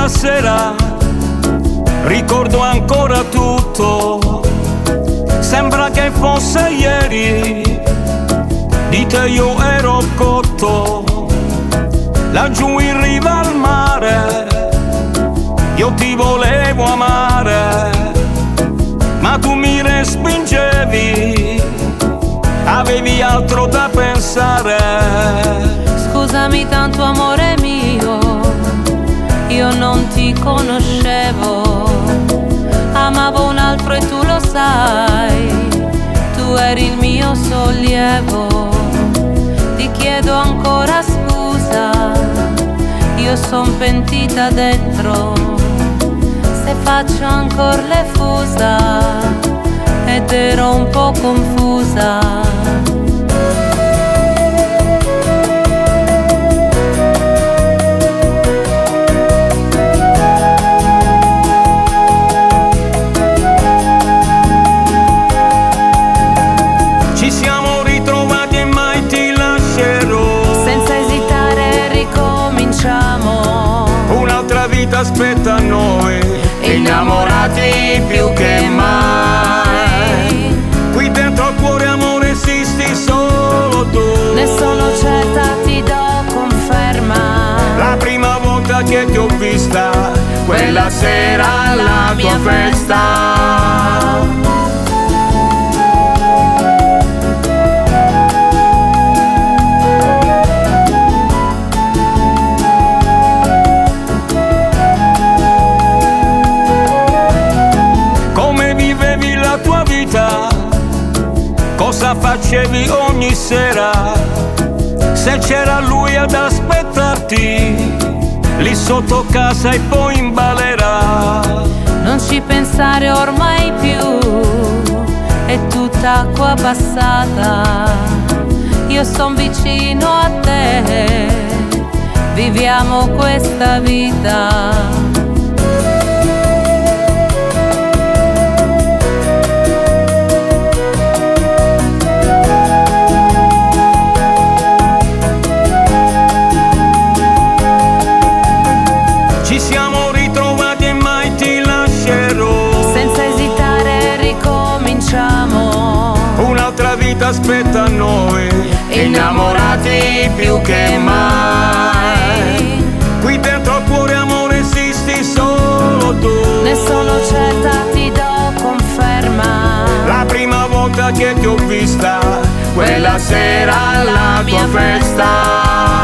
quella sera ricordo ancora tutto, sembra che fosse ieri, di te io ero cotto, laggiù in riva al mare, io ti volevo amare, ma tu mi respingevi, avevi altro da pensare. Scusami tanto amore mio, io non ti conoscevo, amavo un altro e tu lo sai, tu eri il mio sollievo. Ti chiedo ancora scusa, io son pentita dentro, se faccio ancora le fusa ed ero un po' confusa. Ci siamo ritrovati e mai ti lascerò, Senza esitare ricominciamo, un'altra vita aspetta a noi, innamorati più che mai. Qui dentro al cuore amore esisti solo tu, ne sono certa, ti do conferma. la prima volta che ti ho vista, quella sera alla tua festa. Come vivevi la tua vita? Cosa facevi ogni sera? Se c'era lui ad aspettarti lì sotto casa e poi in balera. Non ci pensare ormai più, è tutta acqua passata. Io son vicino a te, viviamo questa vita. Ci siamo ritrovati e mai ti lascerò, Senza esitare ricominciamo, un'altra vita aspetta a noi, innamorati più che mai. Qui dentro al cuore amore esisti solo tu, ne sono certa, ti do conferma. la prima volta che ti ho vista, quella sera alla tua festa.